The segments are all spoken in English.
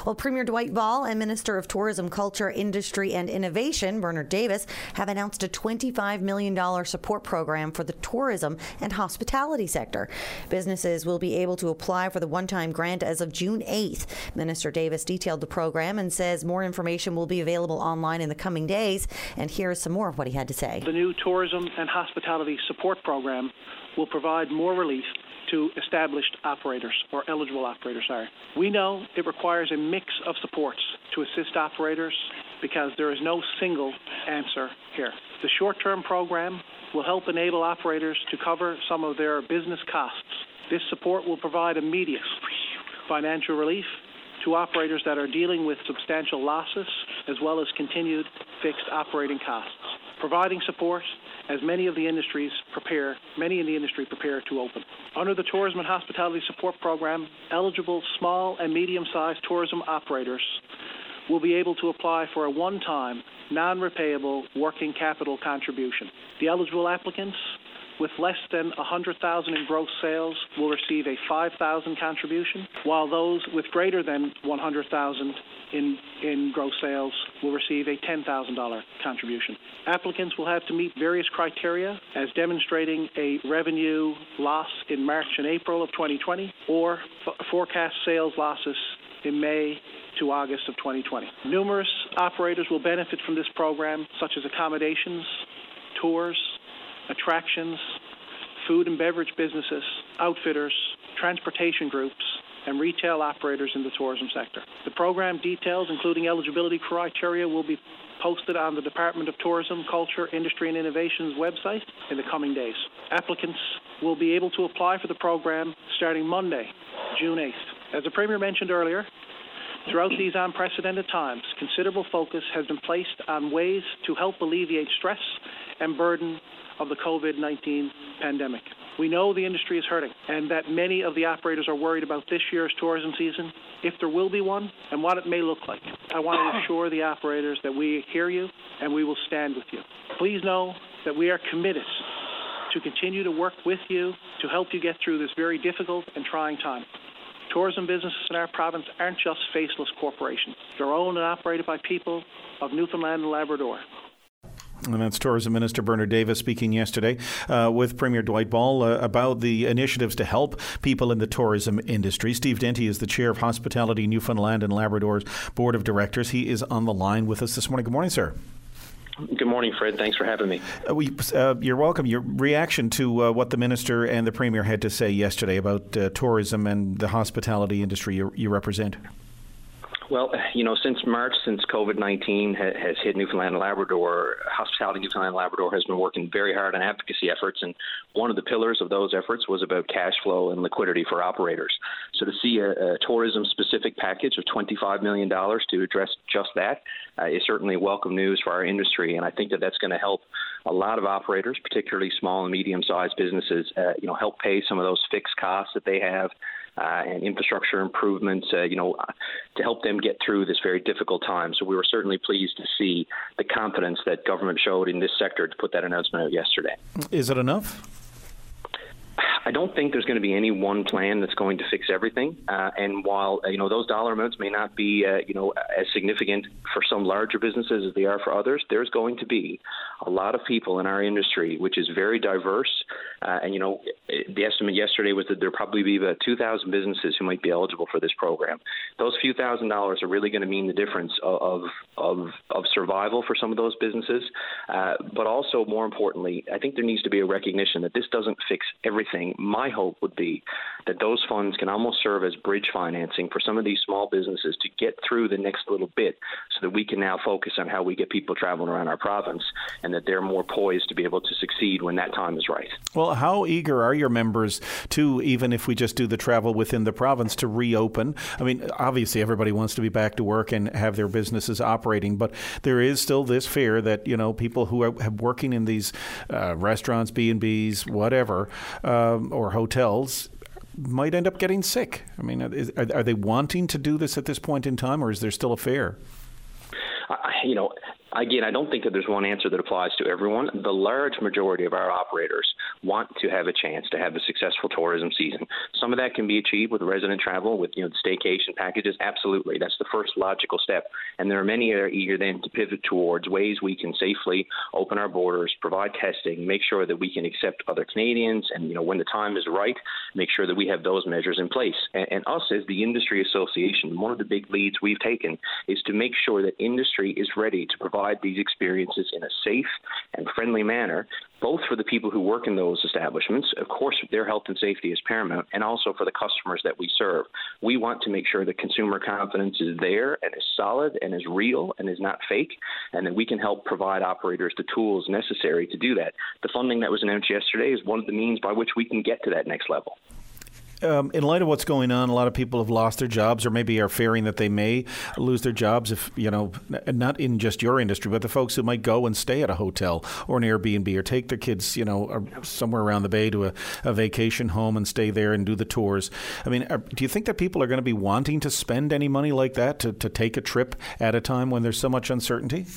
Well, Premier Dwight Ball and Minister of Tourism, Culture, Industry and Innovation, Bernard Davis, have announced a $25 million support program for the tourism and hospitality sector. Businesses will be able to apply for the one-time grant as of June 8th. Minister Davis detailed the program and says more information will be available online in the coming days. And here's some more of what he had to say. The new Tourism and Hospitality Support Program will provide more relief to established operators, or eligible operators, We know it requires a mix of supports to assist operators because there is no single answer here. The short-term program will help enable operators to cover some of their business costs. This support will provide immediate financial relief to operators that are dealing with substantial losses as well as continued fixed operating costs, providing support as many in the industry prepare to open. Under the Tourism and Hospitality Support Program, eligible small and medium-sized tourism operators will be able to apply for a one-time, non-repayable working capital contribution. The eligible applicants with less than $100,000 in gross sales will receive a $5,000 contribution, while those with greater than $100,000 in gross sales will receive a $10,000 contribution. Applicants will have to meet various criteria as demonstrating a revenue loss in March and April of 2020 or forecast sales losses in May to August of 2020. Numerous operators will benefit from this program, such as accommodations, tours, attractions, food and beverage businesses, outfitters, transportation groups, and retail operators in the tourism sector. The program details, including eligibility criteria, will be posted on the Department of Tourism, Culture, Industry and Innovation's website in the coming days. Applicants will be able to apply for the program starting Monday, June 8th. As the Premier mentioned earlier, throughout these unprecedented times, considerable focus has been placed on ways to help alleviate stress and burden of the COVID-19 pandemic. We know the industry is hurting and that many of the operators are worried about this year's tourism season, if there will be one, and what it may look like. I want to assure the operators that we hear you and we will stand with you. Please know that we are committed to continue to work with you to help you get through this very difficult and trying time. Tourism businesses in our province aren't just faceless corporations. They're owned and operated by people of Newfoundland and Labrador. And that's Tourism Minister Bernard Davis speaking yesterday with Premier Dwight Ball about the initiatives to help people in the tourism industry. Steve Denty is the Chair of Hospitality Newfoundland and Labrador's Board of Directors. He is on the line with us this morning. Good morning, sir. Good morning, Fred. Thanks for having me. You're welcome. Your reaction to what the Minister and the Premier had to say yesterday about tourism and the hospitality industry you represent. Well, since March, since COVID-19 has hit Newfoundland and Labrador, Hospitality Newfoundland and Labrador has been working very hard on advocacy efforts, and one of the pillars of those efforts was about cash flow and liquidity for operators. So to see a tourism-specific package of $25 million to address just that is certainly welcome news for our industry, and I think that that's going to help a lot of operators, particularly small and medium-sized businesses, help pay some of those fixed costs that they have. And infrastructure improvements, to help them get through this very difficult time. So we were certainly pleased to see the confidence that government showed in this sector to put that announcement out yesterday. Is it enough? I don't think there's going to be any one plan that's going to fix everything. And while, those dollar amounts may not be, as significant for some larger businesses as they are for others, there's going to be a lot of people in our industry, which is very diverse. The estimate yesterday was that there'll probably be about 2,000 businesses who might be eligible for this program. Those few $1,000s are really going to mean the difference of survival for some of those businesses. But also, more importantly, I think there needs to be a recognition that this doesn't fix everything. My hope would be that those funds can almost serve as bridge financing for some of these small businesses to get through the next little bit so that we can now focus on how we get people traveling around our province and that they're more poised to be able to succeed when that time is right. Well, how eager are your members to, even if we just do the travel within the province, to reopen? I mean, obviously everybody wants to be back to work and have their businesses operating, but there is still this fear that, people who are working in these restaurants, B&Bs, whatever, or hotels might end up getting sick. I mean, are they wanting to do this at this point in time, or is there still a fear? Again, I don't think that there's one answer that applies to everyone. The large majority of our operators want to have a chance to have a successful tourism season. Some of that can be achieved with resident travel, with staycation packages. Absolutely. That's the first logical step. And there are many that are eager then to pivot towards ways we can safely open our borders, provide testing, make sure that we can accept other Canadians, and when the time is right, make sure that we have those measures in place. And us as the industry association, one of the big leads we've taken is to make sure that industry is ready to provide these experiences in a safe and friendly manner, both for the people who work in those establishments. Of course, their health and safety is paramount, and also for the customers that we serve. We want to make sure that consumer confidence is there and is solid and is real and is not fake, and that we can help provide operators the tools necessary to do that. The funding that was announced yesterday is one of the means by which we can get to that next level. In light of what's going on, a lot of people have lost their jobs, or maybe are fearing that they may lose their jobs if, not in just your industry, but the folks who might go and stay at a hotel or an Airbnb, or take their kids, somewhere around the bay to a vacation home and stay there and do the tours. I mean, do you think that people are going to be wanting to spend any money like that to take a trip at a time when there's so much uncertainty?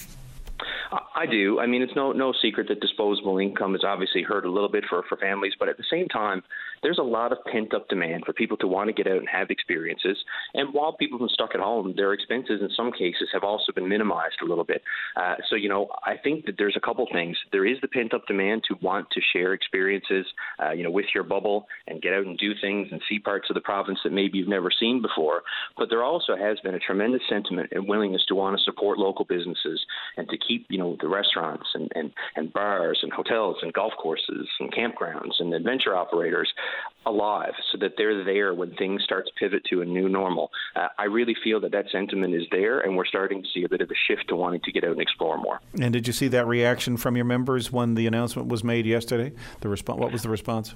I do. I mean, it's no secret that disposable income has obviously hurt a little bit for families, but at the same time, there's a lot of pent-up demand for people to want to get out and have experiences. And while people have been stuck at home, their expenses in some cases have also been minimized a little bit. So I think that there's a couple things. There is the pent-up demand to want to share experiences, with your bubble and get out and do things and see parts of the province that maybe you've never seen before. But there also has been a tremendous sentiment and willingness to want to support local businesses and to keep, the restaurants and bars and hotels and golf courses and campgrounds and adventure operators alive, so that they're there when things start to pivot to a new normal. I really feel that sentiment is there, and we're starting to see a bit of a shift to wanting to get out and explore more. And did you see that reaction from your members when the announcement was made yesterday? What was the response?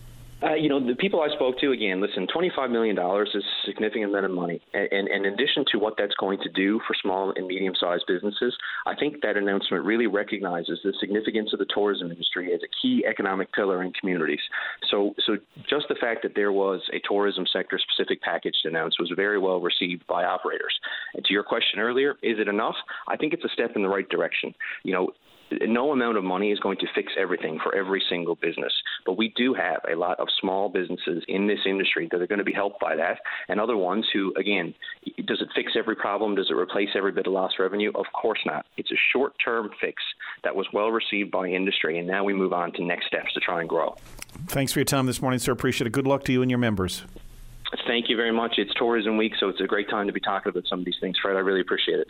The people I spoke to, again, listen, $25 million is a significant amount of money. And in addition to what that's going to do for small and medium-sized businesses, I think that announcement really recognizes the significance of the tourism industry as a key economic pillar in communities. So just the fact that there was a tourism sector-specific package to announce was very well received by operators. And to your question earlier, is it enough? I think it's a step in the right direction. No amount of money is going to fix everything for every single business, but we do have a lot of small businesses in this industry that are going to be helped by that, and other ones who, again, does it fix every problem? Does it replace every bit of lost revenue? Of course not. It's a short-term fix that was well received by industry, and now we move on to next steps to try and grow. Thanks for your time this morning, sir. Appreciate it. Good luck to you and your members. Thank you very much. It's Tourism Week, so it's a great time to be talking about some of these things, Fred. I really appreciate it.